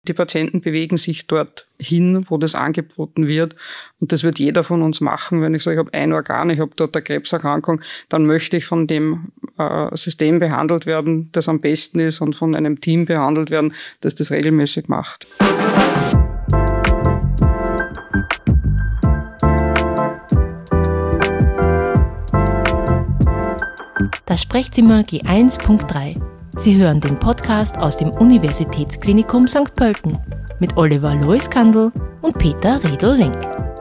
Die Patienten bewegen sich dort hin, wo das angeboten wird. Und das wird jeder von uns machen. Wenn ich sage, ich habe ein Organ, ich habe dort eine Krebserkrankung, dann möchte ich von dem System behandelt werden, das am besten ist, und von einem Team behandelt werden, das das regelmäßig macht. Das Sprechzimmer G1.3. Sie hören den Podcast aus dem Universitätsklinikum St. Pölten mit Oliver Lois-Kandel und Peter Redl-Lenk.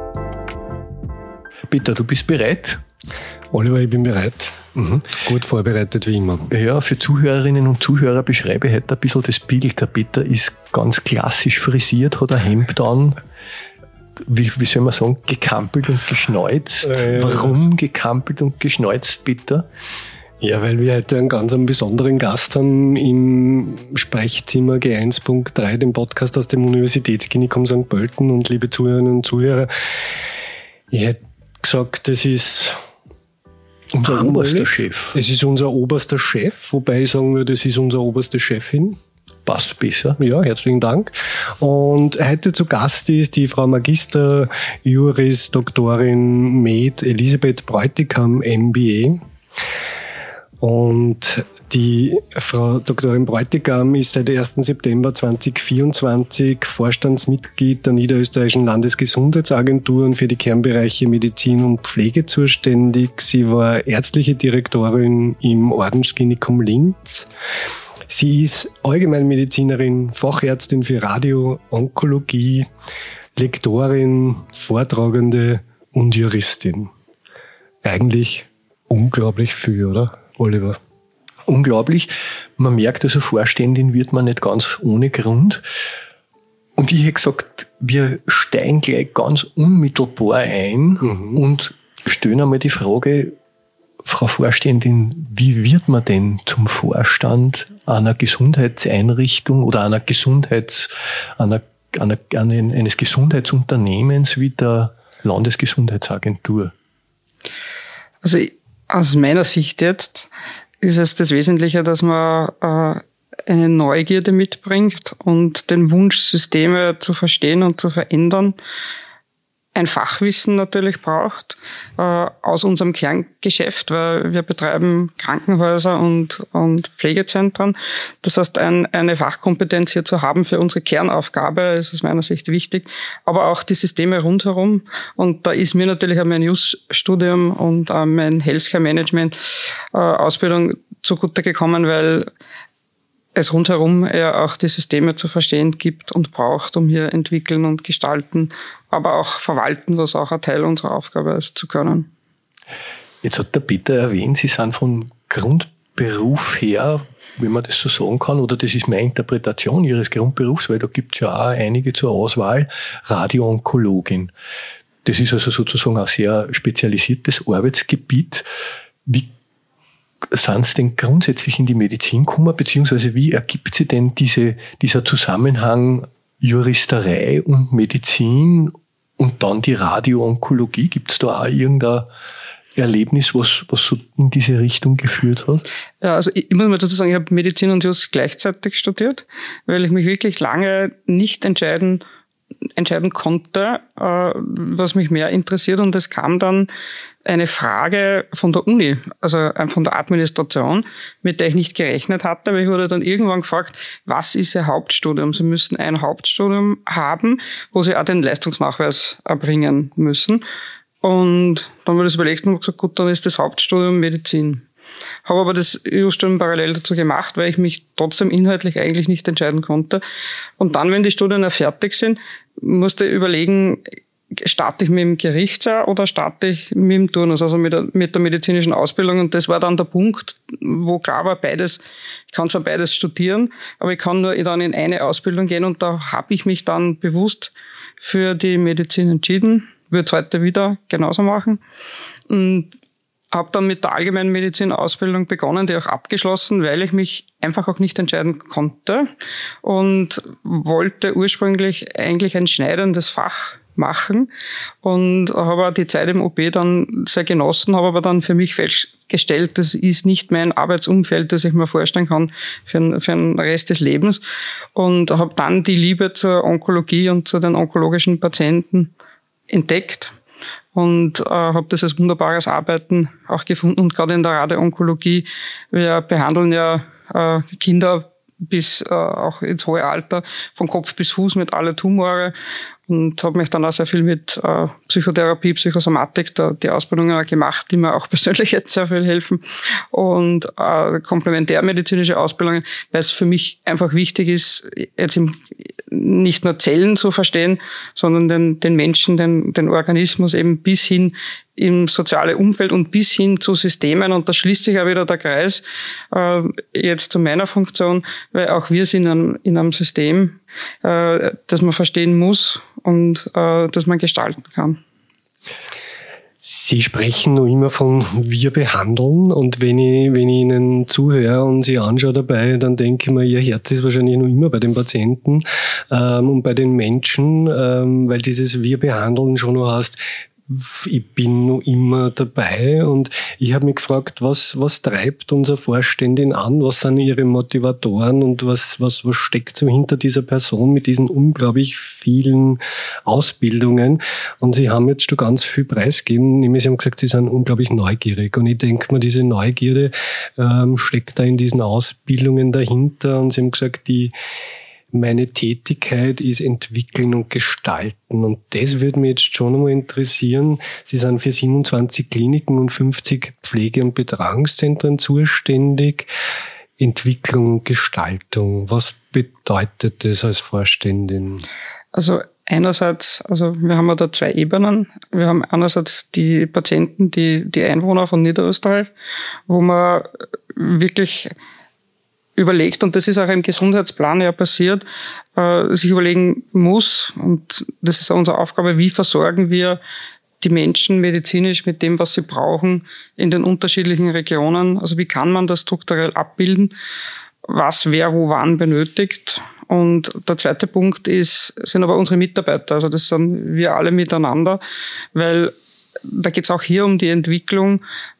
Peter, du bist bereit? Oliver, ich bin bereit. Gut vorbereitet wie immer. Ja, für Zuhörerinnen und Zuhörer beschreibe ich heute ein bisschen das Bild. Der Peter ist ganz klassisch frisiert, hat ein Hemd an. Wie soll man sagen, gekampelt und geschneuzt. Warum gekampelt und geschneuzt, Peter? Ja, weil wir heute einen ganz besonderen Gast haben im Sprechzimmer G1.3, dem Podcast aus dem Universitätsklinikum St. Pölten. Und liebe Zuhörerinnen und Zuhörer, ich hätte gesagt, das ist unser oberster Chef. Es ist unser oberster Chef, wobei ich sagen würde, es ist unsere oberste Chefin. Passt besser. Ja, herzlichen Dank. Und heute zu Gast ist die Frau Magister Juris Doktorin Med Elisabeth Bräutigam, MBA. Und die Frau Doktorin Bräutigam ist seit 1. September 2024 Vorstandsmitglied der Niederösterreichischen Landesgesundheitsagentur und für die Kernbereiche Medizin und Pflege zuständig. Sie war ärztliche Direktorin im Ordensklinikum Linz. Sie ist Allgemeinmedizinerin, Fachärztin für Radio-Onkologie, Lektorin, Vortragende und Juristin. Eigentlich unglaublich viel, oder, Oliver? Unglaublich. Man merkt, also Vorständin wird man nicht ganz ohne Grund. Und ich hätte gesagt, wir steigen gleich ganz unmittelbar ein und stellen einmal die Frage, Frau Vorständin, wie wird man denn zum Vorstand einer Gesundheitseinrichtung oder eines Gesundheitsunternehmens wie der Landesgesundheitsagentur? Also aus meiner Sicht jetzt ist es das Wesentliche, dass man eine Neugierde mitbringt und den Wunsch, Systeme zu verstehen und zu verändern. Ein Fachwissen natürlich braucht aus unserem Kerngeschäft, weil wir betreiben Krankenhäuser und Pflegezentren. Das heißt, eine Fachkompetenz hier zu haben für unsere Kernaufgabe ist aus meiner Sicht wichtig, aber auch die Systeme rundherum. Und da ist mir natürlich auch mein Jus-Studium und mein Healthcare-Management-Ausbildung zugute gekommen, weil es rundherum ja auch die Systeme zu verstehen gibt und braucht, um hier entwickeln und gestalten, aber auch verwalten, was auch ein Teil unserer Aufgabe ist, zu können. Jetzt hat der Peter erwähnt, Sie sind von Grundberuf her, wenn man das so sagen kann, oder das ist meine Interpretation Ihres Grundberufs, weil da gibt es ja auch einige zur Auswahl, Radio-Onkologin. Das ist also sozusagen ein sehr spezialisiertes Arbeitsgebiet. Wie sind Sie denn grundsätzlich in die Medizin gekommen, beziehungsweise wie ergibt sich denn dieser Zusammenhang Juristerei und Medizin und dann die Radio-Onkologie? Gibt es da auch irgendein Erlebnis, was so in diese Richtung geführt hat? Ja, also ich muss mal dazu sagen, ich habe Medizin und Jus gleichzeitig studiert, weil ich mich wirklich lange nicht entscheiden konnte, was mich mehr interessiert. Und es kam dann eine Frage von der Uni, also von der Administration, mit der ich nicht gerechnet hatte. Aber ich wurde dann irgendwann gefragt, was ist Ihr Hauptstudium? Sie müssen ein Hauptstudium haben, wo Sie auch den Leistungsnachweis erbringen müssen. Und dann wurde es überlegt und gesagt, gut, dann ist das Hauptstudium Medizin. Habe aber das EU-Studium parallel dazu gemacht, weil ich mich trotzdem inhaltlich eigentlich nicht entscheiden konnte. Und dann, wenn die Studien fertig sind, musste ich überlegen, starte ich mit dem Gerichtsjahr oder starte ich mit dem Turnus, also mit der medizinischen Ausbildung. Und das war dann der Punkt, wo klar war, ich kann zwar beides studieren, aber ich kann nur dann in eine Ausbildung gehen. Und da habe ich mich dann bewusst für die Medizin entschieden. Würde es heute wieder genauso machen. Und habe dann mit der Allgemeinmedizin-Ausbildung begonnen, die auch abgeschlossen, weil ich mich einfach auch nicht entscheiden konnte und wollte ursprünglich eigentlich ein schneidendes Fach machen und habe auch die Zeit im OP dann sehr genossen, habe aber dann für mich festgestellt, das ist nicht mein Arbeitsumfeld, das ich mir vorstellen kann für den Rest des Lebens, und habe dann die Liebe zur Onkologie und zu den onkologischen Patienten entdeckt und habe das als wunderbares Arbeiten auch gefunden. Und gerade in der Radioonkologie, wir behandeln ja Kinder bis auch ins hohe Alter, von Kopf bis Fuß mit alle Tumore, und habe mich dann auch sehr viel mit Psychotherapie, Psychosomatik, die Ausbildungen gemacht, die mir auch persönlich jetzt sehr viel helfen, und komplementärmedizinische Ausbildungen, weil es für mich einfach wichtig ist, jetzt nicht nur Zellen zu verstehen, sondern den Menschen, den Organismus eben bis hin im soziale Umfeld und bis hin zu Systemen. Und da schließt sich ja wieder der Kreis jetzt zu meiner Funktion, weil auch wir sind in einem System, das man verstehen muss und das man gestalten kann. Sie sprechen noch immer von wir behandeln, und wenn ich Ihnen zuhöre und Sie anschaue dabei, dann denke ich mir, Ihr Herz ist wahrscheinlich noch immer bei den Patienten und bei den Menschen, weil dieses wir behandeln schon noch heißt, ich bin noch immer dabei, und ich habe mich gefragt, was treibt unsere Vorständin an, was sind ihre Motivatoren und was steckt so hinter dieser Person mit diesen unglaublich vielen Ausbildungen. Und Sie haben jetzt schon ganz viel preisgegeben, nämlich Sie haben gesagt, Sie sind unglaublich neugierig, und ich denke mir, diese Neugierde steckt da in diesen Ausbildungen dahinter, und Sie haben gesagt, meine Tätigkeit ist entwickeln und gestalten. Und das würde mich jetzt schon einmal interessieren. Sie sind für 27 Kliniken und 50 Pflege- und Betreuungszentren zuständig. Entwicklung und Gestaltung. Was bedeutet das als Vorständin? Also einerseits, wir haben ja da zwei Ebenen. Wir haben einerseits die Patienten, die Einwohner von Niederösterreich, wo man wirklich überlegt, und das ist auch im Gesundheitsplan ja passiert, sich überlegen muss, und das ist auch unsere Aufgabe, wie versorgen wir die Menschen medizinisch mit dem, was sie brauchen in den unterschiedlichen Regionen. Also wie kann man das strukturell abbilden, was wer wo wann benötigt. Und der zweite Punkt sind aber unsere Mitarbeiter, also das sind wir alle miteinander, weil da geht es auch hier um die Entwicklung.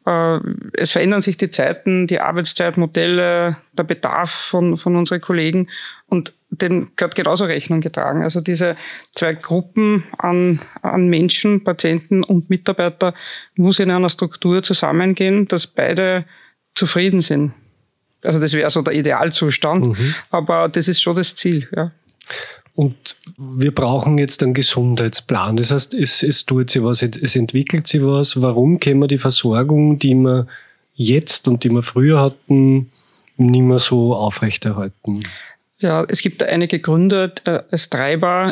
Es verändern sich die Zeiten, die Arbeitszeitmodelle, der Bedarf von unseren Kollegen, und dem gehört genauso Rechnung getragen. Also diese zwei Gruppen an Menschen, Patienten und Mitarbeiter muss in einer Struktur zusammengehen, dass beide zufrieden sind. Also das wäre so der Idealzustand, aber das ist schon das Ziel, ja. Und wir brauchen jetzt einen Gesundheitsplan. Das heißt, es tut sich was, es entwickelt sich was. Warum können wir die Versorgung, die wir jetzt und die wir früher hatten, nicht mehr so aufrechterhalten? Ja, es gibt da einige Gründe als Treiber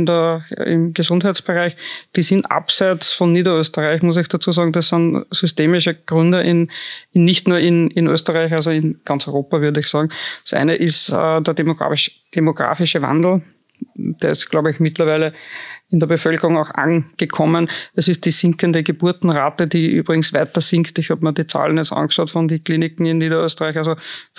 im Gesundheitsbereich. Die sind abseits von Niederösterreich, muss ich dazu sagen. Das sind systemische Gründe nicht nur in Österreich, also in ganz Europa, würde ich sagen. Das eine ist der demografische Wandel. Der ist, glaube ich, mittlerweile in der Bevölkerung auch angekommen. Es ist die sinkende Geburtenrate, die übrigens weiter sinkt. Ich habe mir die Zahlen jetzt angeschaut von den Kliniken in Niederösterreich. Also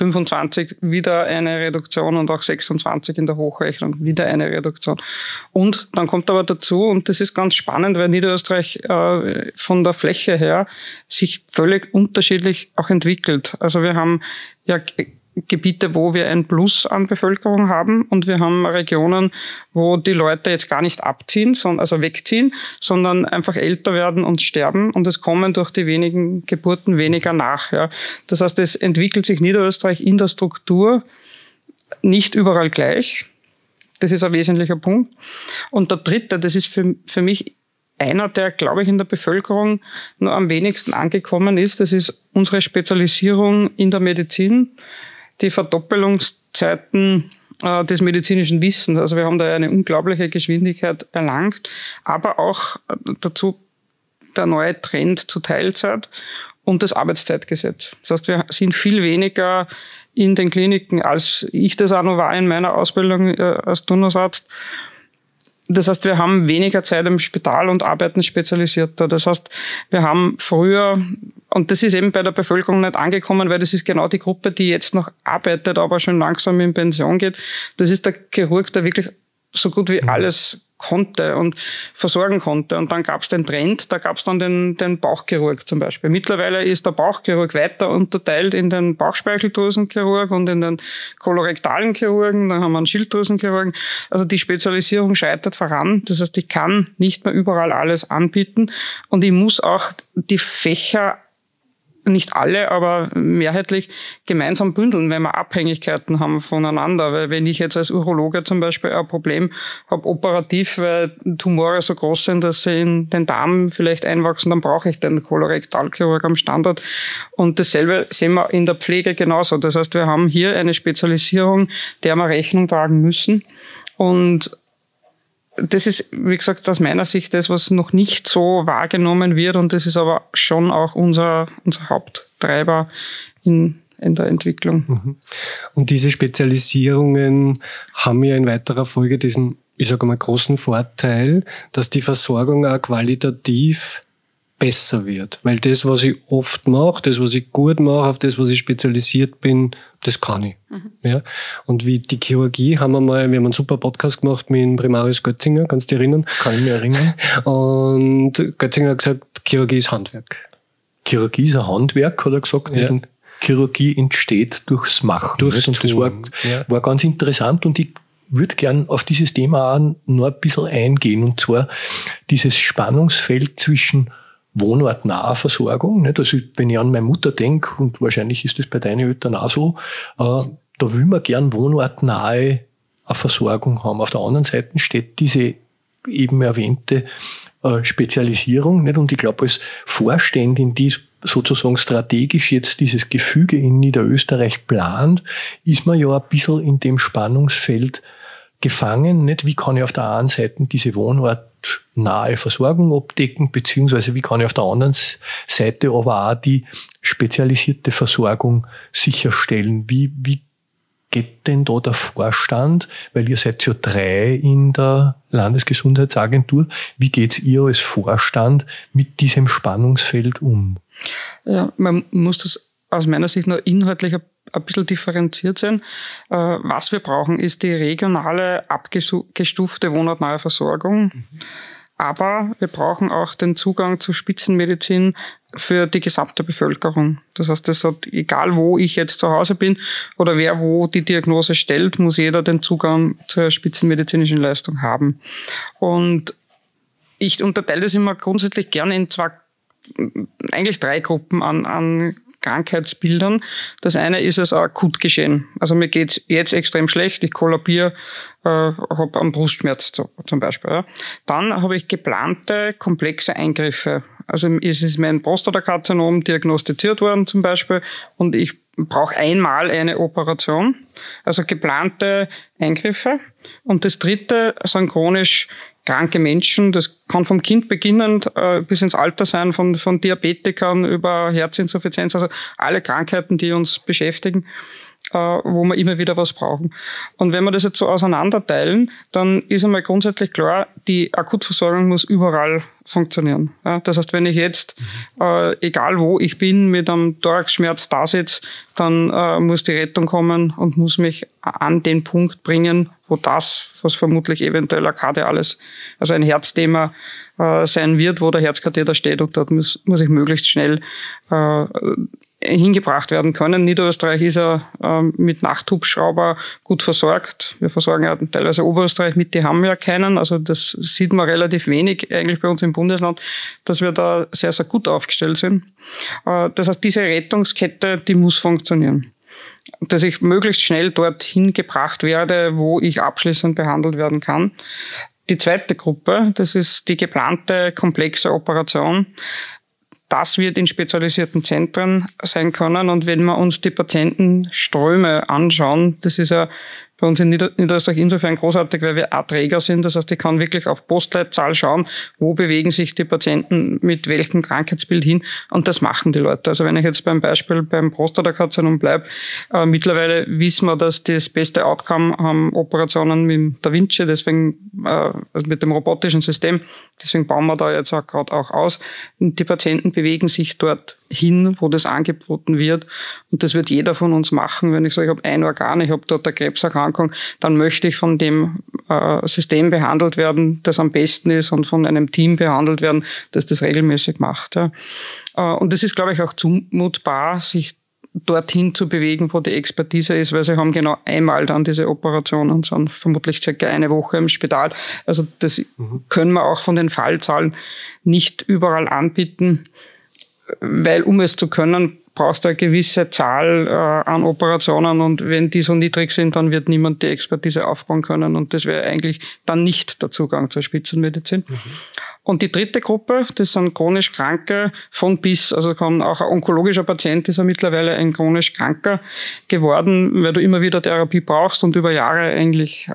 25 wieder eine Reduktion und auch 26 in der Hochrechnung wieder eine Reduktion. Und dann kommt aber dazu, und das ist ganz spannend, weil Niederösterreich von der Fläche her sich völlig unterschiedlich auch entwickelt. Also wir haben ja Gebiete, wo wir ein Plus an Bevölkerung haben, und wir haben Regionen, wo die Leute jetzt gar nicht abziehen, also wegziehen, sondern einfach älter werden und sterben, und es kommen durch die wenigen Geburten weniger nach. Ja. Das heißt, es entwickelt sich Niederösterreich in der Struktur nicht überall gleich. Das ist ein wesentlicher Punkt. Und der dritte, das ist für mich einer, der, glaube ich, in der Bevölkerung nur am wenigsten angekommen ist, das ist unsere Spezialisierung in der Medizin. Die Verdoppelungszeiten des medizinischen Wissens. Also wir haben da eine unglaubliche Geschwindigkeit erlangt, aber auch dazu der neue Trend zur Teilzeit und das Arbeitszeitgesetz. Das heißt, wir sind viel weniger in den Kliniken, als ich das auch noch war in meiner Ausbildung als Turnusarzt. Das heißt, wir haben weniger Zeit im Spital und arbeiten spezialisierter. Das heißt, wir haben früher, und das ist eben bei der Bevölkerung nicht angekommen, weil das ist genau die Gruppe, die jetzt noch arbeitet, aber schon langsam in Pension geht. Das ist der Chirurg, der wirklich so gut wie alles konnte und versorgen konnte. Und dann gab es den Trend, da gab es dann den Bauchchirurg zum Beispiel. Mittlerweile ist der Bauchchirurg weiter unterteilt in den Bauchspeicheldrüsenchirurg und in den kolorektalen Chirurgen, dann haben wir einen Schilddrüsenchirurgen. Also die Spezialisierung schreitet voran. Das heißt, ich kann nicht mehr überall alles anbieten und ich muss auch die Fächer, nicht alle, aber mehrheitlich gemeinsam bündeln, wenn wir Abhängigkeiten haben voneinander. Weil wenn ich jetzt als Urologe zum Beispiel ein Problem habe, operativ, weil Tumore so groß sind, dass sie in den Darm vielleicht einwachsen, dann brauche ich den Kolorektalchirurg am Standort. Und dasselbe sehen wir in der Pflege genauso. Das heißt, wir haben hier eine Spezialisierung, der wir Rechnung tragen müssen. Und das ist, wie gesagt, aus meiner Sicht das, was noch nicht so wahrgenommen wird. Und das ist aber schon auch unser Haupttreiber in der Entwicklung. Und diese Spezialisierungen haben ja in weiterer Folge diesen, ich sage mal, großen Vorteil, dass die Versorgung auch qualitativ besser wird. Weil das, was ich oft mache, das, was ich gut mache, auf das, was ich spezialisiert bin, das kann ich. Ja. Und wie die Chirurgie wir haben einen super Podcast gemacht mit dem Primarius Götzinger, kannst du dich erinnern? Kann ich mich erinnern. Und Götzinger hat gesagt, Chirurgie ist Handwerk. Chirurgie ist ein Handwerk, hat er gesagt. Ja. Und Chirurgie entsteht durchs Machen. Durchs und das war ganz interessant und ich würde gern auf dieses Thema auch noch ein bisschen eingehen. Und zwar dieses Spannungsfeld zwischen wohnortnaher Versorgung. Nicht? Also wenn ich an meine Mutter denke, und wahrscheinlich ist das bei deinen Eltern auch so, da will man gern wohnortnahe Versorgung haben. Auf der anderen Seite steht diese eben erwähnte Spezialisierung. Nicht? Und ich glaube, als Vorständin, die sozusagen strategisch jetzt dieses Gefüge in Niederösterreich plant, ist man ja ein bisschen in dem Spannungsfeld gefangen. Nicht? Wie kann ich auf der einen Seite diese wohnortnahe Versorgung abdecken, beziehungsweise wie kann ich auf der anderen Seite aber auch die spezialisierte Versorgung sicherstellen? Wie geht denn da der Vorstand? Weil ihr seid ja 3 in der Landesgesundheitsagentur. Wie geht's ihr als Vorstand mit diesem Spannungsfeld um? Ja, man muss das aus meiner Sicht noch inhaltlich ein bisschen differenziert sein. Was wir brauchen, ist die regionale, abgestufte wohnortnahe Versorgung. Aber wir brauchen auch den Zugang zur Spitzenmedizin für die gesamte Bevölkerung. Das heißt, egal wo ich jetzt zu Hause bin oder wer wo die Diagnose stellt, muss jeder den Zugang zur spitzenmedizinischen Leistung haben. Und ich unterteile das immer grundsätzlich gerne in eigentlich 3 Gruppen an Krankheitsbildern. Das eine ist das Akutgeschehen. Also mir geht's jetzt extrem schlecht, ich kollabiere, habe einen Brustschmerz zum Beispiel. Ja. Dann habe ich geplante, komplexe Eingriffe. Also es ist mein Prostatakarzinom diagnostiziert worden zum Beispiel und ich brauche einmal eine Operation. Also geplante Eingriffe. Und das dritte sind chronisch kranke Menschen, das kann vom Kind beginnend bis ins Alter sein, von Diabetikern über Herzinsuffizienz, also alle Krankheiten, die uns beschäftigen, wo wir immer wieder was brauchen. Und wenn wir das jetzt so auseinanderteilen, dann ist einmal grundsätzlich klar, die Akutversorgung muss überall funktionieren. Ja, das heißt, wenn ich jetzt, egal wo ich bin, mit einem Thoraxschmerz da sitze, dann muss die Rettung kommen und muss mich an den Punkt bringen, wo das, was vermutlich eventuell ein kardiales, also ein Herzthema sein wird, wo der Herzkatheter steht und dort muss ich möglichst schnell hingebracht werden können. Niederösterreich ist ja mit Nachthubschrauber gut versorgt. Wir versorgen ja teilweise Oberösterreich mit, die haben ja keinen. Also das sieht man relativ wenig eigentlich bei uns im Bundesland, dass wir da sehr, sehr gut aufgestellt sind. Das heißt, diese Rettungskette, die muss funktionieren. Dass ich möglichst schnell dorthin gebracht werde, wo ich abschließend behandelt werden kann. Die zweite Gruppe, das ist die geplante komplexe Operation. Das wird in spezialisierten Zentren sein können. Und wenn wir uns die Patientenströme anschauen, das ist ja bei uns in Niederösterreich insofern großartig, weil wir auch Träger sind. Das heißt, ich kann wirklich auf Postleitzahl schauen, wo bewegen sich die Patienten mit welchem Krankheitsbild hin. Und das machen die Leute. Also wenn ich jetzt beim Beispiel beim Prostatakarzinom bleibe, mittlerweile wissen wir, dass das beste Outcome haben Operationen mit dem Da Vinci, deswegen also mit dem robotischen System. Deswegen bauen wir da jetzt auch gerade auch aus. Und die Patienten bewegen sich dort hin, wo das angeboten wird. Und das wird jeder von uns machen. Wenn ich sage, ich habe ein Organ, ich habe dort eine Krebserkrankung, dann möchte ich von dem System behandelt werden, das am besten ist, und von einem Team behandelt werden, das das regelmäßig macht. Ja. Und das ist, glaube ich, auch zumutbar, sich dorthin zu bewegen, wo die Expertise ist, weil sie haben genau einmal dann diese Operation und sind vermutlich circa eine Woche im Spital. Also das können wir auch von den Fallzahlen nicht überall anbieten, weil um es zu können, brauchst du eine gewisse Zahl an Operationen, und wenn die so niedrig sind, dann wird niemand die Expertise aufbauen können, und das wäre eigentlich dann nicht der Zugang zur Spitzenmedizin. Und die dritte Gruppe, das sind chronisch Kranke von bis, also kann auch ein onkologischer Patient ist ja mittlerweile ein chronisch Kranker geworden, weil du immer wieder Therapie brauchst und über Jahre eigentlich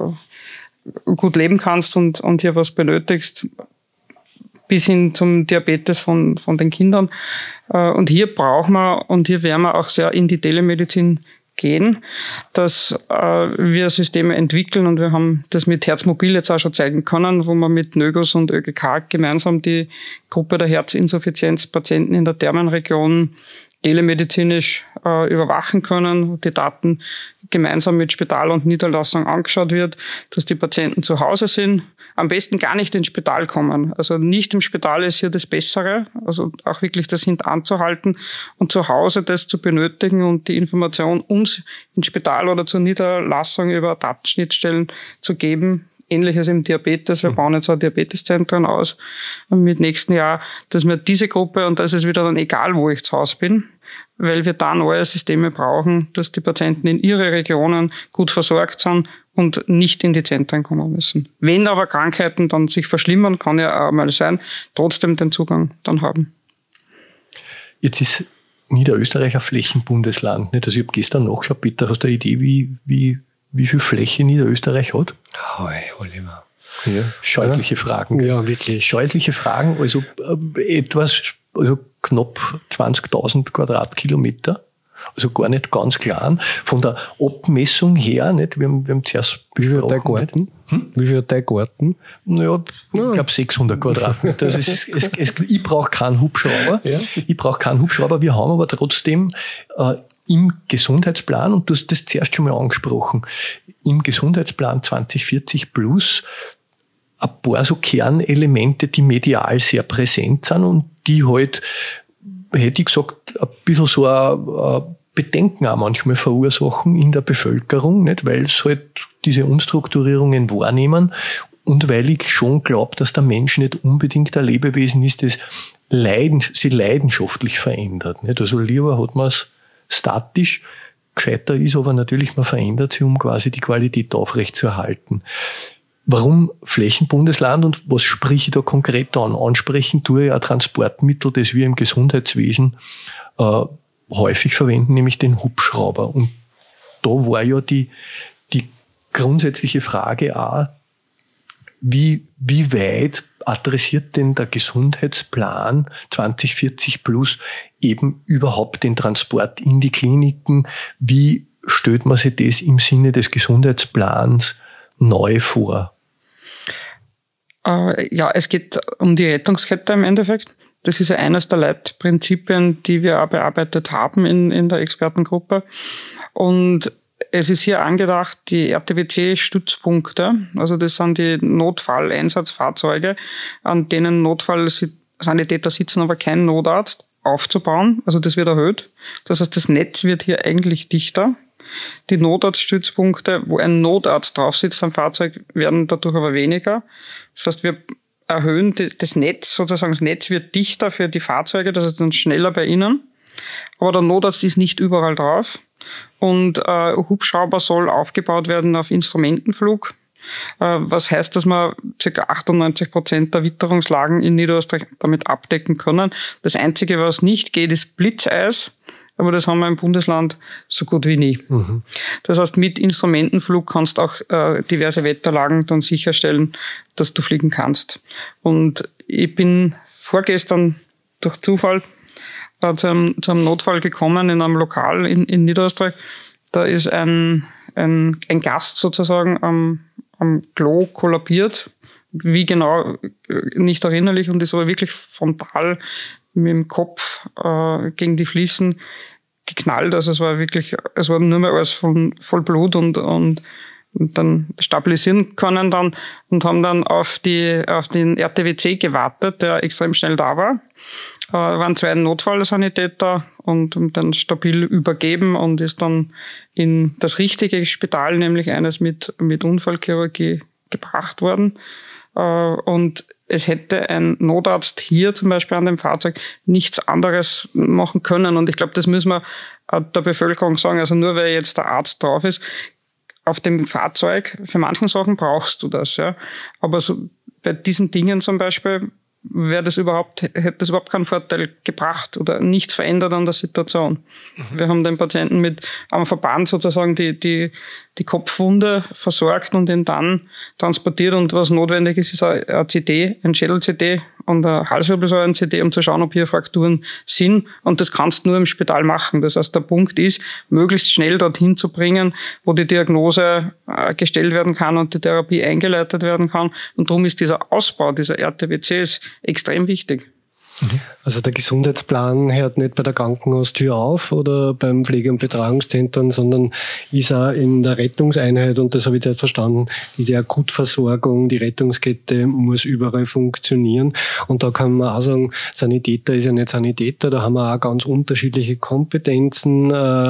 gut leben kannst und hier was benötigst, bis hin zum Diabetes von den Kindern. Und hier brauchen wir, und hier werden wir auch sehr in die Telemedizin gehen, dass wir Systeme entwickeln, und wir haben das mit Herzmobil jetzt auch schon zeigen können, wo wir mit Nögos und ÖGK gemeinsam die Gruppe der Herzinsuffizienzpatienten in der Thermenregion telemedizinisch überwachen können, die Daten gemeinsam mit Spital und Niederlassung angeschaut wird, dass die Patienten zu Hause sind, am besten gar nicht ins Spital kommen. Also nicht im Spital ist hier das Bessere, also auch wirklich das hintanzuhalten und zu Hause das zu benötigen und die Information uns ins Spital oder zur Niederlassung über Datenschnittstellen zu geben. Ähnliches im Diabetes. Wir bauen jetzt auch Diabeteszentren aus mit nächsten Jahr, dass wir diese Gruppe, und da ist es wieder dann egal, wo ich zu Hause bin, weil wir da neue Systeme brauchen, dass die Patienten in ihre Regionen gut versorgt sind und nicht in die Zentren kommen müssen. Wenn aber Krankheiten dann sich verschlimmern, kann ja auch mal sein, trotzdem den Zugang dann haben. Jetzt ist Niederösterreich ein Flächenbundesland, nicht? Also ich habe gestern nachgeschaut, Peter, hast du eine Idee, wie viel Fläche Niederösterreich hat? Hoi, Oliver. Ja, scheußliche Fragen. Ja, wirklich. Scheußliche Fragen, also knapp 20.000 Quadratkilometer. Also gar nicht ganz klein. Von der Abmessung her, nicht? Wir haben zuerst Wie viel hat dein Garten? Wie viel hat dein Garten? Naja, ich glaube 600 Quadratmeter. Also ich brauche keinen Hubschrauber. Ja. Ich brauche keinen Hubschrauber. Wir haben aber trotzdem im Gesundheitsplan, und du hast das zuerst schon mal angesprochen, im Gesundheitsplan 2040 plus ein paar so Kernelemente, die medial sehr präsent sind und die halt, hätte ich gesagt, ein bisschen so ein Bedenken auch manchmal verursachen in der Bevölkerung, nicht? Weil es halt diese Umstrukturierungen wahrnehmen und weil ich schon glaube, dass der Mensch nicht unbedingt ein Lebewesen ist, das sich leidenschaftlich verändert. Nicht? Also lieber hat man es statisch, gescheiter ist aber natürlich, man verändert sich, um quasi die Qualität aufrechtzuerhalten. Warum Flächenbundesland und was spreche ich da konkret an? Ansprechen tue ich ein Transportmittel, das wir im Gesundheitswesen häufig verwenden, nämlich den Hubschrauber. Und da war ja die grundsätzliche Frage auch, wie weit adressiert denn der Gesundheitsplan 2040 plus eben überhaupt den Transport in die Kliniken? Wie stellt man sich das im Sinne des Gesundheitsplans neu vor? Ja, es geht um die Rettungskette im Endeffekt. Das ist ja eines der Leitprinzipien, die wir auch bearbeitet haben in der Expertengruppe. Und es ist hier angedacht, die RTWC-Stützpunkte, also das sind die Notfalleinsatzfahrzeuge, an denen Notfallsanitäter sitzen, aber kein Notarzt, aufzubauen. Also das wird erhöht. Das heißt, das Netz wird hier eigentlich dichter. Die Notarztstützpunkte, wo ein Notarzt drauf sitzt am Fahrzeug, werden dadurch aber weniger. Das heißt, wir erhöhen das Netz, sozusagen das Netz wird dichter für die Fahrzeuge, das heißt dann schneller bei ihnen. Aber der Notarzt ist nicht überall drauf. Und Hubschrauber soll aufgebaut werden auf Instrumentenflug. Was heißt, dass wir ca. 98% der Witterungslagen in Niederösterreich damit abdecken können. Das Einzige, was nicht geht, ist Blitzeis. Aber das haben wir im Bundesland so gut wie nie. Mhm. Das heißt, mit Instrumentenflug kannst du auch diverse Wetterlagen dann sicherstellen, dass du fliegen kannst. Und ich bin vorgestern durch Zufall zu einem Notfall gekommen in einem Lokal in Niederösterreich. Da ist ein Gast sozusagen am Klo kollabiert. Wie genau, nicht erinnerlich, und ist aber wirklich frontal mit dem Kopf gegen die Fliesen geknallt. Also es war nur mehr alles voll Blut und dann stabilisieren können dann und haben dann auf den RTWC gewartet, der extrem schnell da war. Waren 2 Notfallsanitäter und dann stabil übergeben und ist dann in das richtige Spital, nämlich eines mit Unfallchirurgie, gebracht worden. Und es hätte ein Notarzt hier zum Beispiel an dem Fahrzeug nichts anderes machen können. Und ich glaube, das müssen wir der Bevölkerung sagen. Also nur weil jetzt der Arzt drauf ist, auf dem Fahrzeug, für manchen Sachen brauchst du das, ja. Aber so bei diesen Dingen zum Beispiel hätte das überhaupt keinen Vorteil gebracht oder nichts verändert an der Situation. Wir haben den Patienten mit einem Verband sozusagen die Kopfwunde versorgt und ihn dann transportiert, und was notwendig ist ein CT, ein Schädel-CT und ein Halswirbelsäuren-CT, um zu schauen, ob hier Frakturen sind, und das kannst du nur im Spital machen. Das heißt, der Punkt ist, möglichst schnell dorthin zu bringen, wo die Diagnose gestellt werden kann und die Therapie eingeleitet werden kann, und darum ist dieser Ausbau dieser RTWCs extrem wichtig. Also der Gesundheitsplan hört nicht bei der Krankenhaustür auf oder beim Pflege- und Betreuungszentrum, sondern ist auch in der Rettungseinheit, und das habe ich jetzt verstanden, diese Akutversorgung, die Rettungskette muss überall funktionieren. Und da kann man auch sagen, Sanitäter ist ja nicht Sanitäter, da haben wir auch ganz unterschiedliche Kompetenzen,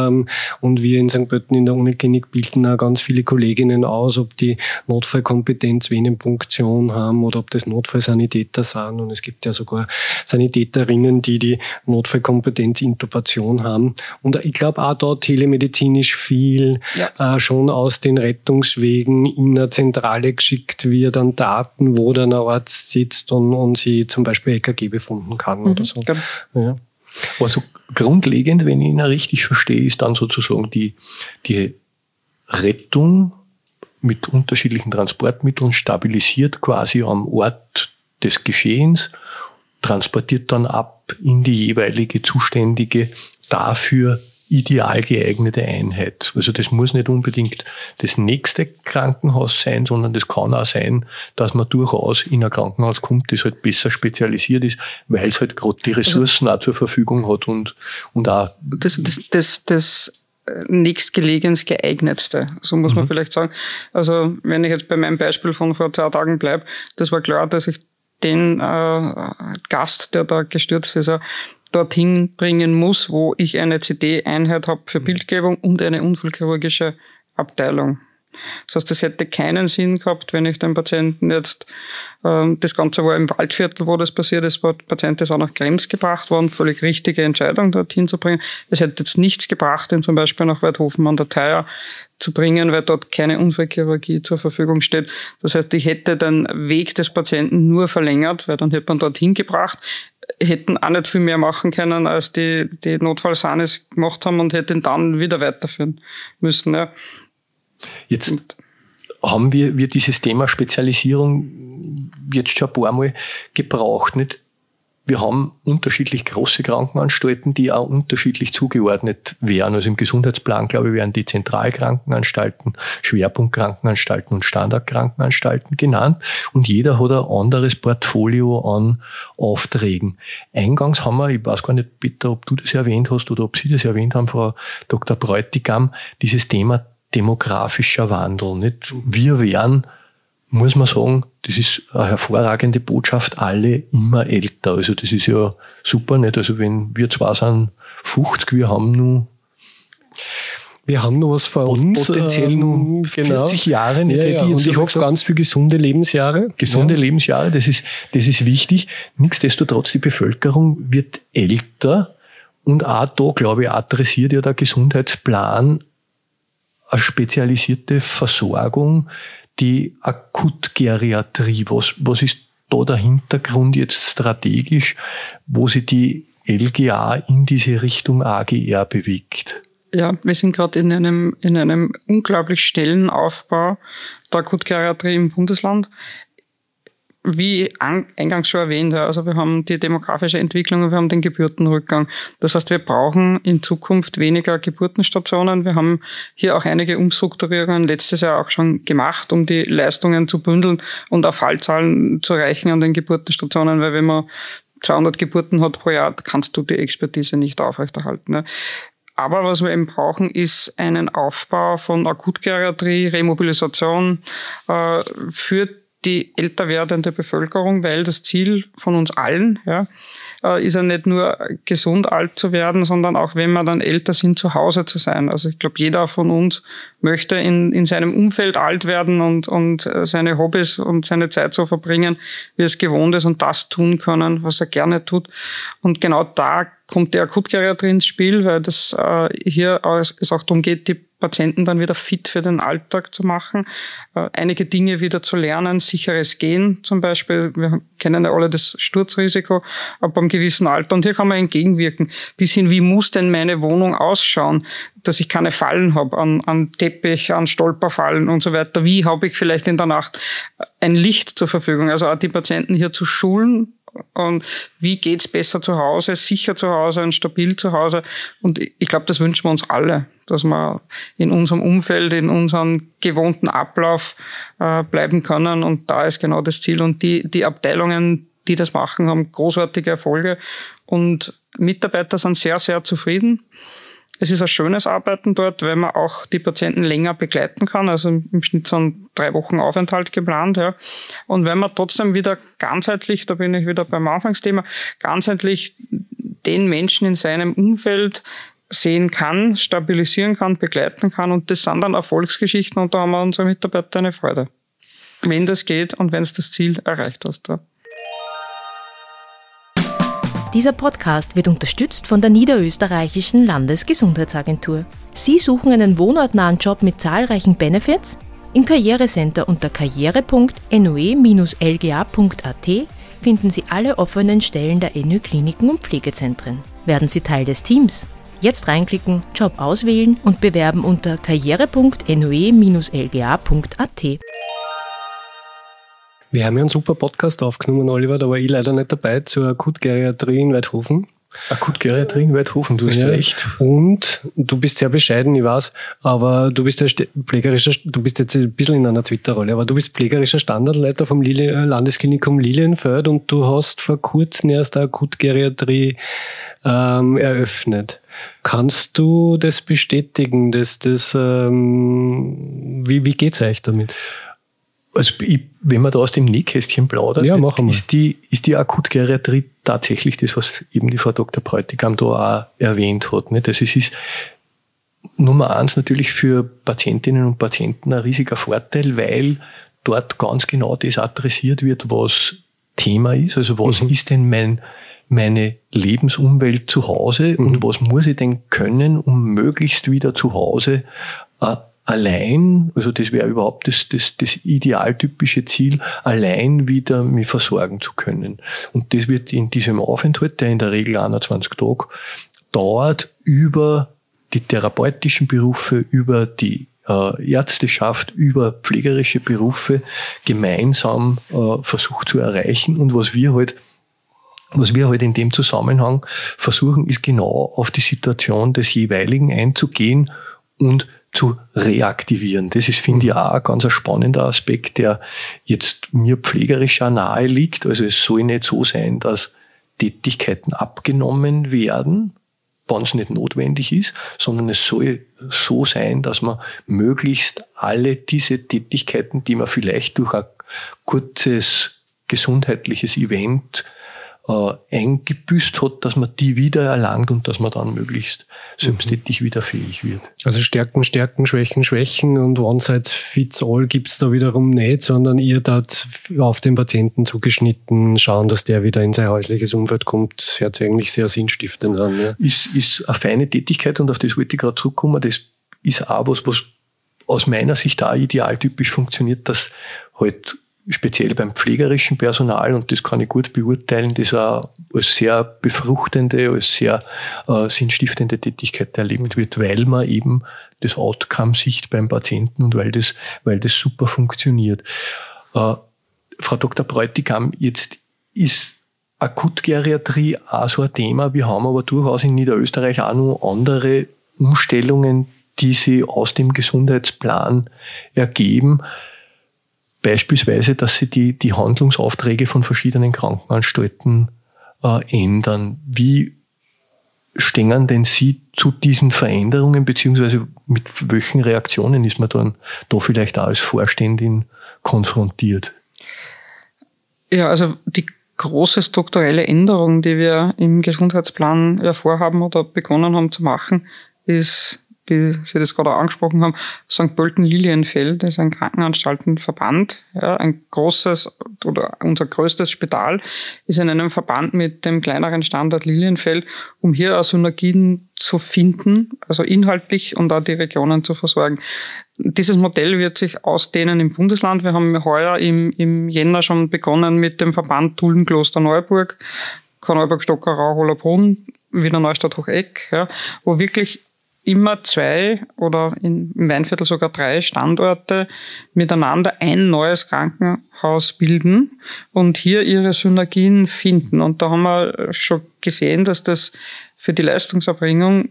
und wir in St. Pölten in der Uniklinik bilden auch ganz viele Kolleginnen aus, ob die Notfallkompetenz, Venenpunktion haben oder ob das Notfallsanitäter sind, und es gibt ja sogar Sanitäterinnen, die Notfallkompetenz Intubation haben. Und ich glaube auch da telemedizinisch viel schon aus den Rettungswegen in eine Zentrale geschickt wird an Daten, wo dann ein Arzt sitzt und sie zum Beispiel EKG befunden kann oder so. Ja. Also grundlegend, wenn ich ihn richtig verstehe, ist dann sozusagen die Rettung mit unterschiedlichen Transportmitteln stabilisiert quasi am Ort des Geschehens, transportiert dann ab in die jeweilige zuständige, dafür ideal geeignete Einheit. Also das muss nicht unbedingt das nächste Krankenhaus sein, sondern das kann auch sein, dass man durchaus in ein Krankenhaus kommt, das halt besser spezialisiert ist, weil es halt gerade die Ressourcen auch zur Verfügung hat und auch... Das nächstgelegenst geeignetste, so muss man vielleicht sagen. Also wenn ich jetzt bei meinem Beispiel von vor 2 Tagen bleibe, das war klar, dass ich den Gast, der da gestürzt ist, dorthin bringen muss, wo ich eine CT-Einheit habe für Bildgebung und eine unfallchirurgische Abteilung. Das heißt, es hätte keinen Sinn gehabt, wenn ich den Patienten jetzt, das Ganze war im Waldviertel, wo das passiert ist, der Patient ist auch nach Krems gebracht worden, völlig richtige Entscheidung, dorthin zu bringen. Es hätte jetzt nichts gebracht, ihn zum Beispiel nach Weidhofen an der Theier zu bringen, weil dort keine Unfallchirurgie zur Verfügung steht. Das heißt, ich hätte den Weg des Patienten nur verlängert, weil dann hätte man dorthin gebracht, hätten auch nicht viel mehr machen können, als die Notfallsanis gemacht haben, und hätten dann wieder weiterführen müssen. Ja. Jetzt haben wir dieses Thema Spezialisierung jetzt schon ein paar Mal gebraucht. Nicht? Wir haben unterschiedlich große Krankenanstalten, die auch unterschiedlich zugeordnet werden. Also im Gesundheitsplan, glaube ich, werden die Zentralkrankenanstalten, Schwerpunktkrankenanstalten und Standardkrankenanstalten genannt. Und jeder hat ein anderes Portfolio an Aufträgen. Eingangs haben wir, ich weiß gar nicht, Peter, ob du das erwähnt hast oder ob Sie das erwähnt haben, Frau Dr. Bräutigam, dieses Thema demografischer Wandel. Nicht? Wir werden, muss man sagen, das ist eine hervorragende Botschaft, alle immer älter. Also das ist ja super, nicht? Also wenn wir zwar sind 50, wir haben nur was vor uns. Potenziell nur 40 Jahre. Nicht? Ja, und ich hoffe ganz viele gesunde Lebensjahre. Lebensjahre, das ist wichtig. Nichtsdestotrotz, die Bevölkerung wird älter, und auch da, glaube ich, adressiert ja der Gesundheitsplan eine spezialisierte Versorgung, die Akutgeriatrie. Was ist da der Hintergrund jetzt strategisch, wo sich die LGA in diese Richtung AGR bewegt? Ja, wir sind gerade in einem unglaublich schnellen Aufbau der Akutgeriatrie im Bundesland. Wie eingangs schon erwähnt, also wir haben die demografische Entwicklung und wir haben den Geburtenrückgang. Das heißt, wir brauchen in Zukunft weniger Geburtenstationen. Wir haben hier auch einige Umstrukturierungen letztes Jahr auch schon gemacht, um die Leistungen zu bündeln und auch Fallzahlen zu erreichen an den Geburtenstationen, weil wenn man 200 Geburten hat pro Jahr, kannst du die Expertise nicht aufrechterhalten. Ne? Aber was wir eben brauchen, ist einen Aufbau von Akutgeriatrie, Remobilisation für die älter werdende Bevölkerung, weil das Ziel von uns allen ist ja nicht nur gesund alt zu werden, sondern auch, wenn wir dann älter sind, zu Hause zu sein. Also ich glaube, jeder von uns möchte in seinem Umfeld alt werden und seine Hobbys und seine Zeit so verbringen, wie es gewohnt ist und das tun können, was er gerne tut. Und genau da kommt die Akutgeriatrie ins Spiel, weil es auch darum geht, die Patienten dann wieder fit für den Alltag zu machen, einige Dinge wieder zu lernen, sicheres Gehen zum Beispiel. Wir kennen ja alle das Sturzrisiko ab einem gewissen Alter und hier kann man entgegenwirken. Bis hin, wie muss denn meine Wohnung ausschauen, dass ich keine Fallen habe an Teppich, an Stolperfallen und so weiter. Wie habe ich vielleicht in der Nacht ein Licht zur Verfügung? Also auch die Patienten hier zu schulen. Und wie geht's besser zu Hause, sicher zu Hause und stabil zu Hause? Und ich glaube, das wünschen wir uns alle, dass wir in unserem Umfeld, in unserem gewohnten Ablauf bleiben können. Und da ist genau das Ziel. Und die Abteilungen, die das machen, haben großartige Erfolge. Und Mitarbeiter sind sehr, sehr zufrieden. Es ist ein schönes Arbeiten dort, weil man auch die Patienten länger begleiten kann. Also im Schnitt sind 3 Wochen Aufenthalt geplant. Ja. Und wenn man trotzdem wieder ganzheitlich, da bin ich wieder beim Anfangsthema, ganzheitlich den Menschen in seinem Umfeld sehen kann, stabilisieren kann, begleiten kann. Und das sind dann Erfolgsgeschichten und da haben wir unsere Mitarbeiter eine Freude. Wenn das geht und wenn es das Ziel erreicht hast. Ja. Dieser Podcast wird unterstützt von der Niederösterreichischen Landesgesundheitsagentur. Sie suchen einen wohnortnahen Job mit zahlreichen Benefits? Im Karrierecenter unter karriere.noe-lga.at finden Sie alle offenen Stellen der NÖ-Kliniken und Pflegezentren. Werden Sie Teil des Teams? Jetzt reinklicken, Job auswählen und bewerben unter karriere.noe-lga.at. Wir haben ja einen super Podcast aufgenommen, Oliver, da war ich leider nicht dabei, zur Akutgeriatrie in Weidhofen. Akutgeriatrie in Weidhofen, du hast recht. Und du bist sehr bescheiden, ich weiß, aber du bist du bist jetzt ein bisschen in einer Twitter-Rolle, aber du bist pflegerischer Standardleiter vom Landesklinikum Lilienfeld und du hast vor kurzem erst eine Akutgeriatrie eröffnet. Kannst du das bestätigen, wie geht's euch damit? Also wenn man da aus dem Nähkästchen plaudert, ja, ist die Akutgeriatrie tatsächlich das, was eben die Frau Dr. Bräutigam da auch erwähnt hat. Nicht? Also es ist Nummer 1 natürlich für Patientinnen und Patienten ein riesiger Vorteil, weil dort ganz genau das adressiert wird, was Thema ist. Also was ist denn meine Lebensumwelt zu Hause und was muss ich denn können, um möglichst wieder zu Hause allein, also das wäre überhaupt das idealtypische Ziel, allein wieder mich versorgen zu können. Und das wird in diesem Aufenthalt, der in der Regel 21 Tage dauert, über die therapeutischen Berufe, über die Ärzteschaft, über pflegerische Berufe gemeinsam versucht zu erreichen. Und was wir halt in dem Zusammenhang versuchen, ist genau auf die Situation des jeweiligen einzugehen und zu reaktivieren. Das ist, finde ich, auch ein ganz spannender Aspekt, der jetzt mir pflegerisch auch nahe liegt. Also es soll nicht so sein, dass Tätigkeiten abgenommen werden, wenn es nicht notwendig ist, sondern es soll so sein, dass man möglichst alle diese Tätigkeiten, die man vielleicht durch ein kurzes gesundheitliches Event eingebüßt hat, dass man die wieder erlangt und dass man dann möglichst selbsttätig wieder fähig wird. Also Stärken, Schwächen und One Size Fits All gibt's da wiederum nicht, sondern ihr dort auf den Patienten zugeschnitten schauen, dass der wieder in sein häusliches Umfeld kommt. Das hört sich eigentlich sehr sinnstiftend an. Ja. Ist eine feine Tätigkeit und auf das wollte ich gerade zurückkommen. Das ist auch was aus meiner Sicht auch idealtypisch funktioniert, dass halt speziell beim pflegerischen Personal, und das kann ich gut beurteilen, das auch als sehr befruchtende, als sehr sinnstiftende Tätigkeit erlebt wird, weil man eben das Outcome sieht beim Patienten und weil das super funktioniert. Frau Dr. Bräutigam, jetzt ist Akutgeriatrie auch so ein Thema. Wir haben aber durchaus in Niederösterreich auch noch andere Umstellungen, die sich aus dem Gesundheitsplan ergeben. Beispielsweise, dass sie die Handlungsaufträge von verschiedenen Krankenanstalten ändern. Wie stehen denn Sie zu diesen Veränderungen, beziehungsweise mit welchen Reaktionen ist man dann da vielleicht auch als Vorständin konfrontiert? Ja, also die große strukturelle Änderung, die wir im Gesundheitsplan vorhaben oder begonnen haben zu machen, ist, wie Sie das gerade auch angesprochen haben, St. Pölten-Lilienfeld, das ist ein Krankenanstaltenverband. Ja, ein großes oder unser größtes Spital ist in einem Verband mit dem kleineren Standort Lilienfeld, um hier auch Synergien zu finden, also inhaltlich und auch die Regionen zu versorgen. Dieses Modell wird sich ausdehnen im Bundesland. Wir haben heuer im Jänner schon begonnen mit dem Verband Tulln-Klosterneuburg, Korneuburg-Stockerau, Hollabrunn, Wiener Neustadt-Hocheck, ja, wo wirklich immer 2 oder im Weinviertel sogar 3 Standorte miteinander ein neues Krankenhaus bilden und hier ihre Synergien finden. Und da haben wir schon gesehen, dass das für die Leistungserbringung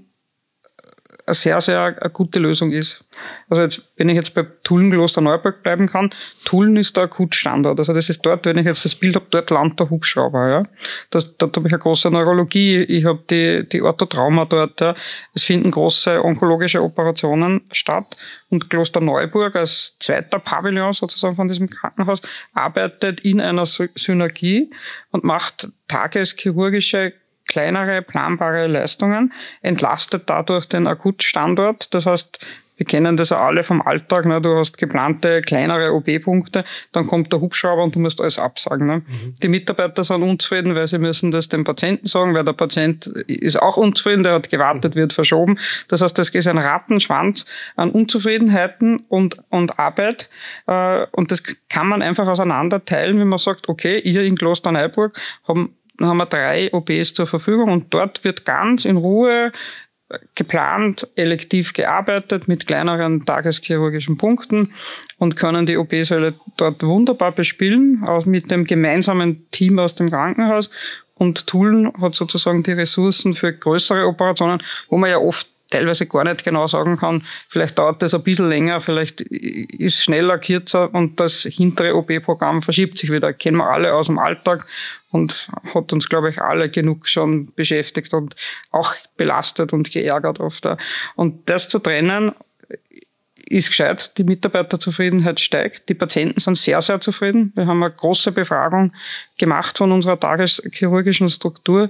eine sehr, sehr eine gute Lösung ist. Also jetzt, wenn ich jetzt bei Tulln-Klosterneuburg bleiben kann, Tulln ist der Akutstandort. Also das ist dort, wenn ich jetzt das Bild habe, dort landet der Hubschrauber. Ja. Dort habe ich eine große Neurologie, ich habe die Orthotrauma dort. Ja. Es finden große onkologische Operationen statt. Und Klosterneuburg als zweiter Pavillon sozusagen von diesem Krankenhaus arbeitet in einer Synergie und macht tageschirurgische kleinere, planbare Leistungen, entlastet dadurch den Akutstandort. Das heißt, wir kennen das ja alle vom Alltag, ne? Du hast geplante, kleinere OP-Punkte, dann kommt der Hubschrauber und du musst alles absagen. Ne? Die Mitarbeiter sind unzufrieden, weil sie müssen das dem Patienten sagen, weil der Patient ist auch unzufrieden, der hat gewartet, wird verschoben. Das heißt, das ist ein Rattenschwanz an Unzufriedenheiten und Arbeit. Und das kann man einfach auseinander teilen, wenn man sagt, okay, ihr in Klosterneuburg haben wir 3 OPs zur Verfügung und dort wird ganz in Ruhe geplant, elektiv gearbeitet mit kleineren tageschirurgischen Punkten und können die OP-Säle dort wunderbar bespielen, auch mit dem gemeinsamen Team aus dem Krankenhaus. Und Tulln hat sozusagen die Ressourcen für größere Operationen, wo man ja oft teilweise gar nicht genau sagen kann, vielleicht dauert das ein bisschen länger, vielleicht ist schneller, kürzer und das hintere OP-Programm verschiebt sich wieder. Kennen wir alle aus dem Alltag und hat uns, glaube ich, alle genug schon beschäftigt und auch belastet und geärgert oft. Und das zu trennen, ist gescheit. Die Mitarbeiterzufriedenheit steigt. Die Patienten sind sehr, sehr zufrieden. Wir haben eine große Befragung gemacht von unserer tageschirurgischen Struktur.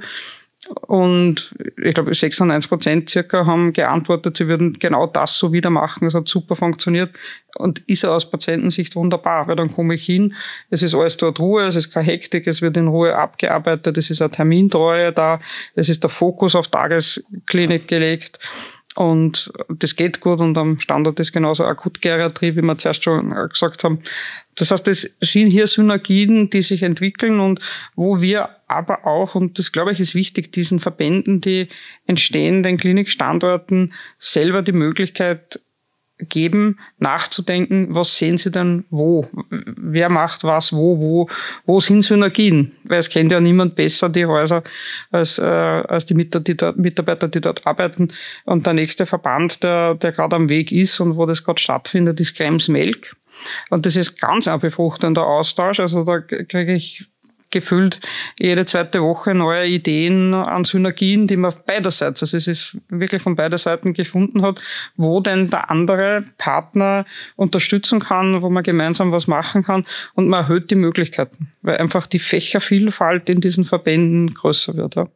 Und ich glaube, 96% circa haben geantwortet, sie würden genau das so wieder machen. Es hat super funktioniert und ist ja aus Patientensicht wunderbar, weil dann komme ich hin, es ist alles dort Ruhe, es ist keine Hektik, es wird in Ruhe abgearbeitet, es ist eine Termintreue da, es ist der Fokus auf Tagesklinik gelegt. Und das geht gut und am Standort ist genauso Akutgeriatrie, wie wir zuerst schon gesagt haben. Das heißt, es sind hier Synergien, die sich entwickeln und wo wir aber auch, und das glaube ich ist wichtig, diesen Verbänden, die entstehen, den Klinikstandorten selber die Möglichkeit geben, nachzudenken, was sehen sie denn wo? Wer macht was wo sind Synergien? Weil es kennt ja niemand besser die Häuser als die Mitarbeiter, die dort arbeiten. Und der nächste Verband, der gerade am Weg ist und wo das gerade stattfindet, ist Krems-Melk. Und das ist ganz ein befruchtender Austausch. Also da kriege ich gefühlt jede zweite Woche neue Ideen an Synergien, die man beiderseits, also es ist wirklich von beider Seiten gefunden hat, wo denn der andere Partner unterstützen kann, wo man gemeinsam was machen kann und man erhöht die Möglichkeiten, weil einfach die Fächervielfalt in diesen Verbänden größer wird. Ja.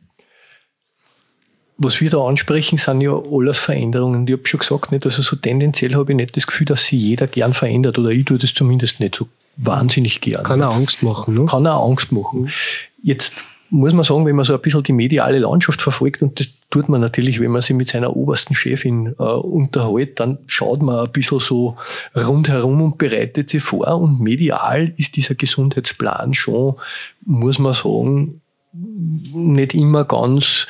Was wir da ansprechen, sind ja alles Veränderungen. Ich habe schon gesagt, nicht, also so tendenziell habe ich nicht das Gefühl, dass sich jeder gern verändert, oder ich tue das zumindest nicht so wahnsinnig gern. Kann auch Angst machen, ne? Kann auch Angst machen. Jetzt muss man sagen, wenn man so ein bisschen die mediale Landschaft verfolgt, und das tut man natürlich, wenn man sich mit seiner obersten Chefin unterhält, dann schaut man ein bisschen so rundherum und bereitet sich vor. Und medial ist dieser Gesundheitsplan schon, muss man sagen, nicht immer ganz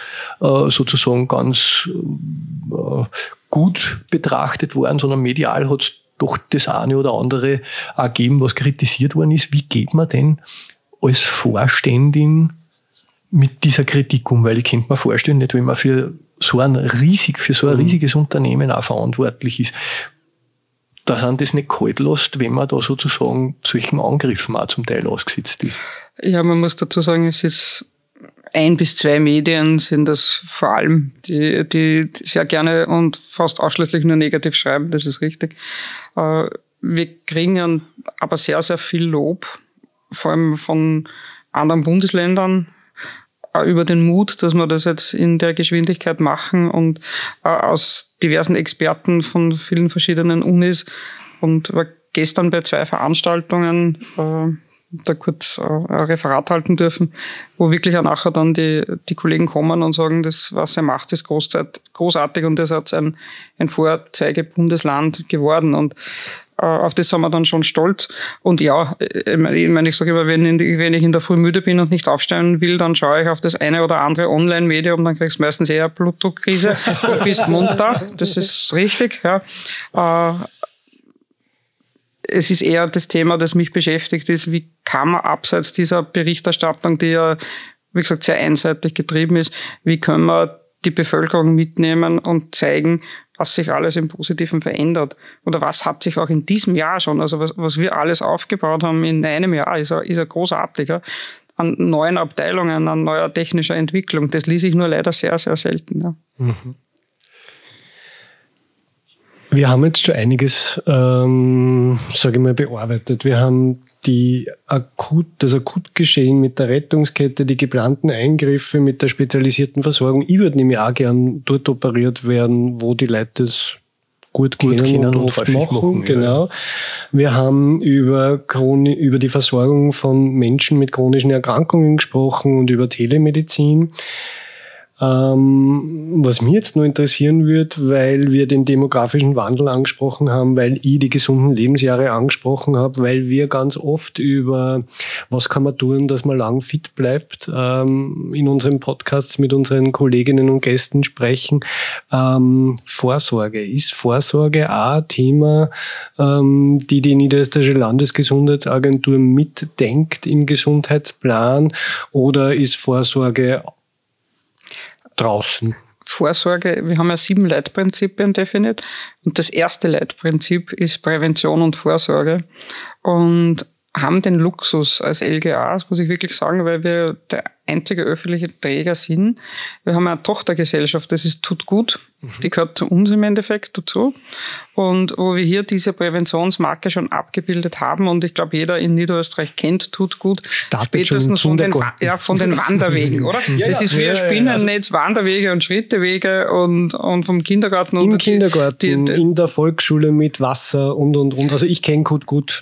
gut betrachtet worden, sondern medial hat es doch das eine oder andere ergeben, was kritisiert worden ist. Wie geht man denn als Vorständin mit dieser Kritik um? Weil ich könnte mir vorstellen, nicht, wenn man für so ein riesiges Unternehmen auch verantwortlich ist, dass man das nicht kalt lässt, wenn man da sozusagen solchen Angriffen auch zum Teil ausgesetzt ist. Ja, man muss dazu sagen, es ist 1 bis 2 Medien sind das vor allem, die sehr gerne und fast ausschließlich nur negativ schreiben, das ist richtig. Wir kriegen aber sehr, sehr viel Lob, vor allem von anderen Bundesländern, über den Mut, dass wir das jetzt in der Geschwindigkeit machen und aus diversen Experten von vielen verschiedenen Unis. Und war gestern bei 2 Veranstaltungen da kurz ein Referat halten dürfen, wo wirklich auch nachher dann die Kollegen kommen und sagen, das, was er macht, ist großartig und das hat ein Vorzeigebundesland geworden. Und auf das sind wir dann schon stolz. Und ja, ich sage immer, wenn ich in der Früh müde bin und nicht aufstehen will, dann schaue ich auf das eine oder andere Online-Medium, dann kriegst du meistens eher eine Blutdruckkrise und bist munter. Das ist richtig, ja. Es ist eher das Thema, das mich beschäftigt, ist, wie kann man abseits dieser Berichterstattung, die ja, wie gesagt, sehr einseitig getrieben ist, wie können wir die Bevölkerung mitnehmen und zeigen, was sich alles im Positiven verändert. Oder was hat sich auch in diesem Jahr schon, also was wir alles aufgebaut haben in einem Jahr, ist ja großartig, ja, an neuen Abteilungen, an neuer technischer Entwicklung. Das lese ich nur leider sehr, sehr selten. Ja. Mhm. Wir haben jetzt schon einiges, bearbeitet. Wir haben das Akutgeschehen mit der Rettungskette, die geplanten Eingriffe mit der spezialisierten Versorgung. Ich würde nämlich auch gern dort operiert werden, wo die Leute das gut kennen und oft machen. Genau. Ja. Wir haben über die Versorgung von Menschen mit chronischen Erkrankungen gesprochen und über Telemedizin. Was mich jetzt noch interessieren wird, weil wir den demografischen Wandel angesprochen haben, weil ich die gesunden Lebensjahre angesprochen habe, weil wir ganz oft über was kann man tun, dass man lang fit bleibt, in unseren Podcasts mit unseren Kolleginnen und Gästen sprechen. Vorsorge. Ist Vorsorge auch ein Thema, die Niederösterreichische Landesgesundheitsagentur mitdenkt im Gesundheitsplan, oder ist Vorsorge draußen? Vorsorge, wir haben ja 7 Leitprinzipien definiert und das erste Leitprinzip ist Prävention und Vorsorge und haben den Luxus als LGA, das muss ich wirklich sagen, weil wir der einzige öffentliche Träger sind. Wir haben eine Tochtergesellschaft, das ist Tut Gut, die gehört zu uns im Endeffekt dazu. Und wo wir hier diese Präventionsmarke schon abgebildet haben und ich glaube, jeder in Niederösterreich kennt Tut Gut, spätestens von den Wanderwegen, oder? Das ist wie ein Spinnennetz, Wanderwege und Schrittewege und vom Kindergarten. Im Kindergarten, in der Volksschule mit Wasser und. Also ich kenne Tut Gut.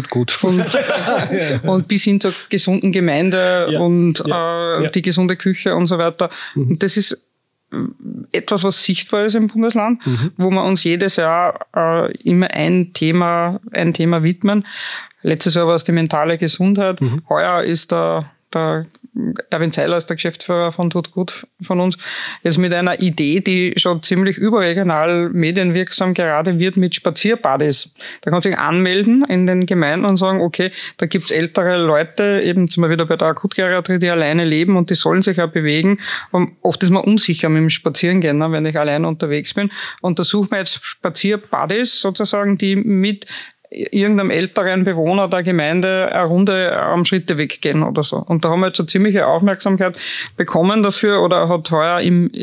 Und bis hin zur gesunden Gemeinde und die gesunde Küche und so weiter. Und das ist etwas, was sichtbar ist im Bundesland, wo wir uns jedes Jahr immer ein Thema widmen. Letztes Jahr war es die mentale Gesundheit. Heuer ist der Erwin Zeiler ist der Geschäftsführer von Tut Gut von uns, jetzt mit einer Idee, die schon ziemlich überregional medienwirksam gerade wird, mit Spazierbuddies. Da kann man sich anmelden in den Gemeinden und sagen, okay, da gibt's ältere Leute, eben sind wir wieder bei der Akutgeriatrie, die alleine leben und die sollen sich ja bewegen. Und oft ist man unsicher mit dem Spazierengehen, wenn ich allein unterwegs bin. Und da suchen wir jetzt Spazierbuddies sozusagen, die mit irgendeinem älteren Bewohner der Gemeinde eine Runde am Schritteweg gehen oder so. Und da haben wir jetzt eine ziemliche Aufmerksamkeit bekommen dafür, oder hat heuer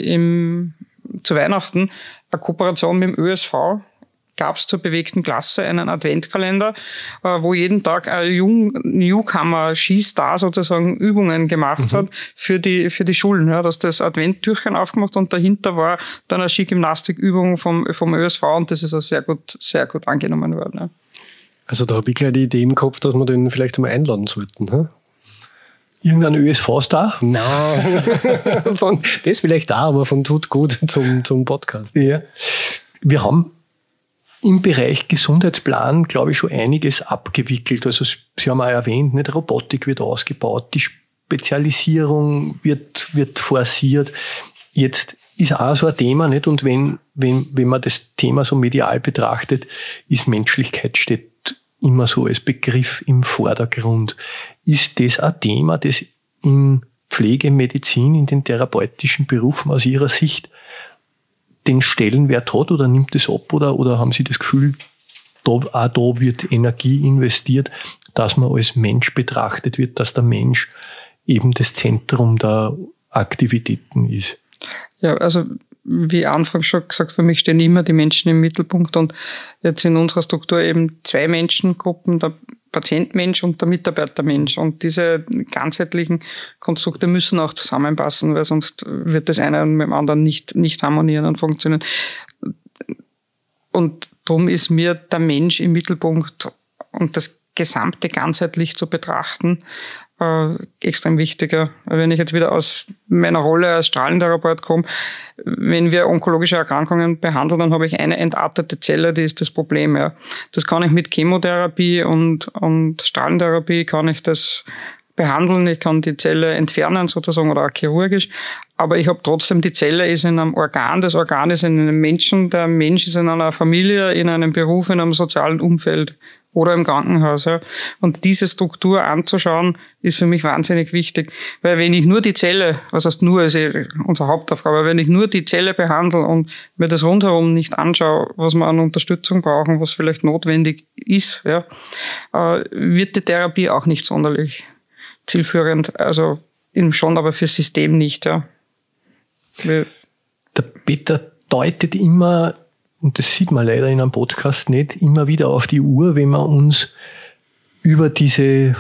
zu Weihnachten eine Kooperation mit dem ÖSV, gab es zur bewegten Klasse einen Adventkalender, wo jeden Tag ein Newcomer Skistar sozusagen Übungen gemacht hat für die Schulen. Ja, dass das Adventtürchen aufgemacht und dahinter war dann eine Skigymnastikübung vom ÖSV und das ist auch sehr gut angenommen worden. Ja. Also da habe ich gleich die Idee im Kopf, dass wir den vielleicht einmal einladen sollten. Hm? Irgendein ÖSV-Star? Nein, das vielleicht auch, aber von Tut Gut zum Podcast. Ja. Wir haben im Bereich Gesundheitsplan, glaube ich, schon einiges abgewickelt. Also Sie haben auch erwähnt, nicht, Robotik wird ausgebaut, die Spezialisierung wird forciert. Jetzt ist auch so ein Thema, nicht? Und wenn man das Thema so medial betrachtet, ist Menschlichkeit steht immer so als Begriff im Vordergrund. Ist das ein Thema, das in Pflege, Medizin, in den therapeutischen Berufen aus Ihrer Sicht den Stellenwert hat oder nimmt es ab oder haben Sie das Gefühl, da wird Energie investiert, dass man als Mensch betrachtet wird, dass der Mensch eben das Zentrum der Aktivitäten ist? Ja, also wie anfangs schon gesagt, für mich stehen immer die Menschen im Mittelpunkt und jetzt in unserer Struktur eben 2 Menschengruppen, der Patientmensch und der Mitarbeitermensch. Und diese ganzheitlichen Konstrukte müssen auch zusammenpassen, weil sonst wird das eine mit dem anderen nicht harmonieren und funktionieren. Und darum ist mir der Mensch im Mittelpunkt und das Gesamte ganzheitlich zu betrachten, extrem wichtiger. Wenn ich jetzt wieder aus meiner Rolle als Strahlentherapeut komme, wenn wir onkologische Erkrankungen behandeln, dann habe ich eine entartete Zelle, die ist das Problem. Ja. Das kann ich mit Chemotherapie und Strahlentherapie kann ich das behandeln. Ich kann die Zelle entfernen sozusagen oder auch chirurgisch. Aber ich habe trotzdem, die Zelle ist in einem Organ, das Organ ist in einem Menschen, der Mensch ist in einer Familie, in einem Beruf, in einem sozialen Umfeld oder im Krankenhaus. Ja. Und diese Struktur anzuschauen, ist für mich wahnsinnig wichtig. Weil wenn ich nur die Zelle, was heißt nur, ist unsere Hauptaufgabe, wenn ich nur die Zelle behandle und mir das rundherum nicht anschaue, was wir an Unterstützung brauchen, was vielleicht notwendig ist, ja, wird die Therapie auch nicht sonderlich zielführend. Also schon, aber fürs System nicht. Ja. Der Peter deutet immer, und das sieht man leider in einem Podcast nicht, immer wieder auf die Uhr, wenn wir uns über diese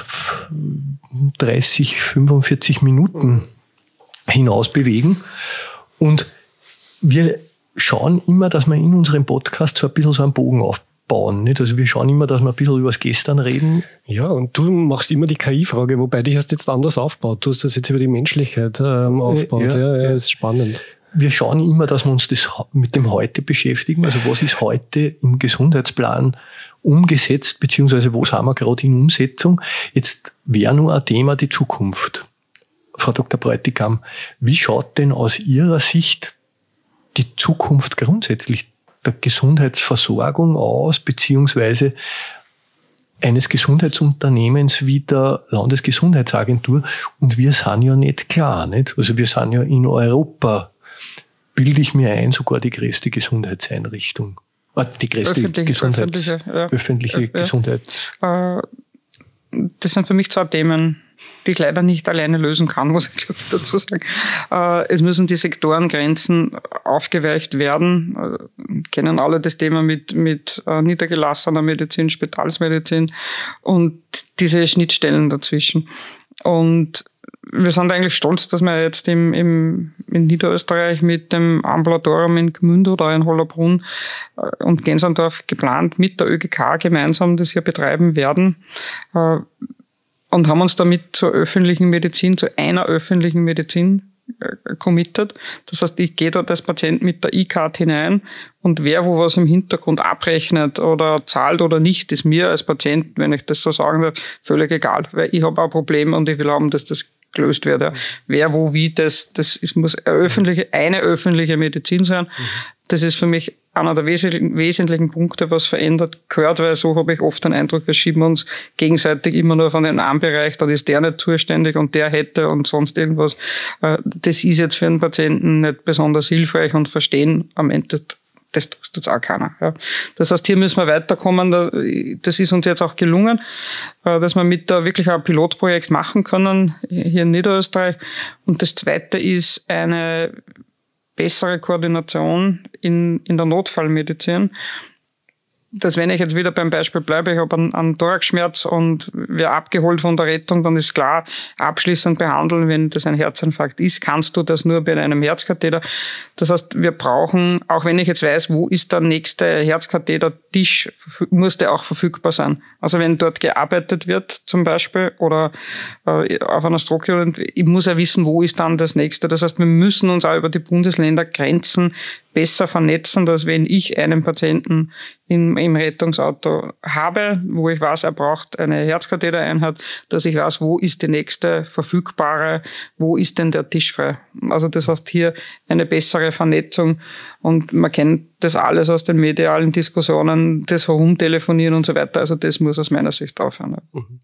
30, 45 Minuten hinaus bewegen. Und wir schauen immer, dass wir in unserem Podcast so ein bisschen so einen Bogen aufbauen. Nicht? Also wir schauen immer, dass wir ein bisschen über das Gestern reden. Ja, und du machst immer die KI-Frage, wobei die hast jetzt anders aufgebaut. Du hast das jetzt über die Menschlichkeit aufgebaut. Ja, ist spannend. Wir schauen immer, dass wir uns das mit dem Heute beschäftigen. Also was ist heute im Gesundheitsplan umgesetzt, beziehungsweise wo sind wir gerade in Umsetzung? Jetzt wäre nur ein Thema die Zukunft. Frau Dr. Bräutigam, wie schaut denn aus Ihrer Sicht die Zukunft grundsätzlich der Gesundheitsversorgung aus, beziehungsweise eines Gesundheitsunternehmens wie der Landesgesundheitsagentur? Und wir sind ja nicht klar, nicht? Also wir sind ja in Europa, bilde ich mir ein, sogar die größte Gesundheitseinrichtung. Die größte öffentliche Gesundheits... Das sind für mich 2 Themen, die ich leider nicht alleine lösen kann, muss ich dazu sagen. Es müssen die Sektorengrenzen aufgeweicht werden. Wir kennen alle das Thema mit niedergelassener Medizin, Spitalsmedizin und diese Schnittstellen dazwischen. Und wir sind eigentlich stolz, dass wir jetzt in Niederösterreich mit dem Ambulatorium in Gmünd oder in Hollabrunn und Gensandorf geplant mit der ÖGK gemeinsam das hier betreiben werden und haben uns damit zur öffentlichen Medizin, zu einer öffentlichen Medizin committed. Das heißt, ich gehe dort als Patient mit der E-Card hinein und wer wo was im Hintergrund abrechnet oder zahlt oder nicht, ist mir als Patient, wenn ich das so sagen darf, völlig egal, weil ich habe ein Problem und ich will haben, dass das gelöst wird. Ja. Wer, wo, wie, muss eine öffentliche Medizin sein. Das ist für mich einer der wesentlichen Punkte, was verändert gehört, weil so habe ich oft den Eindruck, wir schieben uns gegenseitig immer nur von dem einen Bereich, dann ist der nicht zuständig und der hätte und sonst irgendwas. Das ist jetzt für einen Patienten nicht besonders hilfreich und verstehen am Ende, das tut jetzt auch keiner. Ja. Das heißt, hier müssen wir weiterkommen. Das ist uns jetzt auch gelungen, dass wir mit da wirklich ein Pilotprojekt machen können, hier in Niederösterreich. Und das Zweite ist eine bessere Koordination in der Notfallmedizin. Dass wenn ich jetzt wieder beim Beispiel bleibe, ich habe einen Thoraxschmerz und wer abgeholt von der Rettung, dann ist klar, abschließend behandeln, wenn das ein Herzinfarkt ist, kannst du das nur bei einem Herzkatheter. Das heißt, wir brauchen, auch wenn ich jetzt weiß, wo ist der nächste Herzkatheter-Tisch, muss der auch verfügbar sein. Also wenn dort gearbeitet wird zum Beispiel oder auf einer Stroke, ich muss ja wissen, wo ist dann das nächste. Das heißt, wir müssen uns auch über die Bundesländergrenzen besser vernetzen, dass wenn ich einen Patienten im Rettungsauto habe, wo ich weiß, er braucht eine Herzkathetereinheit, dass ich weiß, wo ist die nächste verfügbare, wo ist denn der Tisch frei. Also das heißt hier eine bessere Vernetzung und man kennt das alles aus den medialen Diskussionen, das Herumtelefonieren und so weiter. Also das muss aus meiner Sicht aufhören.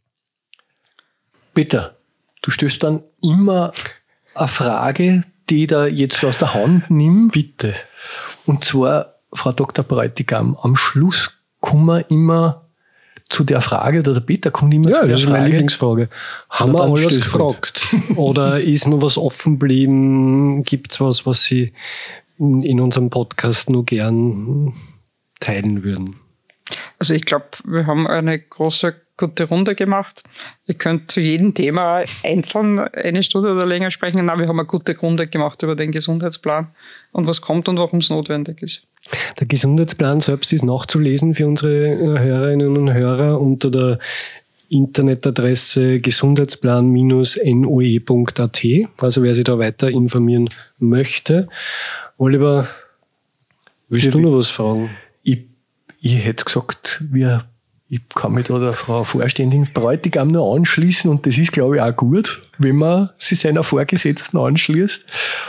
Peter, du stößt dann immer eine Frage, die da jetzt aus der Hand nimm. Bitte. Und zwar, Frau Dr. Bräutigam, am Schluss kommen wir immer zu der Frage, oder der Peter kommt immer zu der Frage. Ja, das ist meine Lieblingsfrage. Haben wir alles gefragt? Oder ist noch was offen geblieben? Gibt es was Sie in unserem Podcast nur gern teilen würden? Also ich glaube, wir haben eine große, gute Runde gemacht. Ihr könnt zu jedem Thema einzeln eine Stunde oder länger sprechen. Nein, wir haben eine gute Runde gemacht über den Gesundheitsplan und was kommt und warum es notwendig ist. Der Gesundheitsplan selbst ist nachzulesen für unsere Hörerinnen und Hörer unter der Internetadresse gesundheitsplan-noe.at. Also wer sich da weiter informieren möchte. Oliver, willst du noch was fragen? Ich hätte gesagt, ich kann mich da der Frau Vorständin Bräutigam nur anschließen und das ist, glaube ich, auch gut, wenn man sich seiner Vorgesetzten anschließt.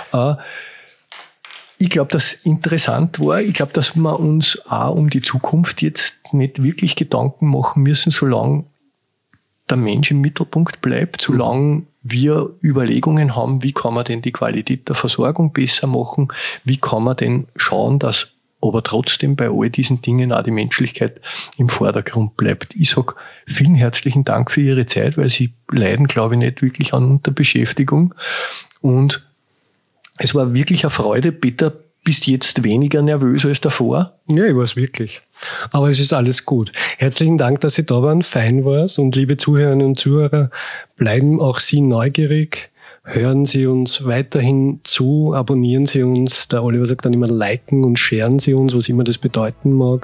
Ich glaube, dass interessant war. Ich glaube, dass wir uns auch um die Zukunft jetzt nicht wirklich Gedanken machen müssen, solange der Mensch im Mittelpunkt bleibt, solange wir Überlegungen haben, wie kann man denn die Qualität der Versorgung besser machen, wie kann man denn schauen, dass aber trotzdem bei all diesen Dingen auch die Menschlichkeit im Vordergrund bleibt. Ich sage vielen herzlichen Dank für Ihre Zeit, weil Sie leiden, glaube ich, nicht wirklich an Unterbeschäftigung. Und es war wirklich eine Freude. Peter, bist jetzt weniger nervös als davor? Ja, ich war es wirklich. Aber es ist alles gut. Herzlichen Dank, dass Sie da waren. Fein war's. Und liebe Zuhörerinnen und Zuhörer, bleiben auch Sie neugierig. Hören Sie uns weiterhin zu, abonnieren Sie uns. Der Oliver sagt dann immer liken und sharen Sie uns, was immer das bedeuten mag.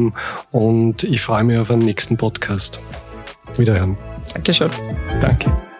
Und ich freue mich auf einen nächsten Podcast. Wiederhören. Dankeschön. Danke.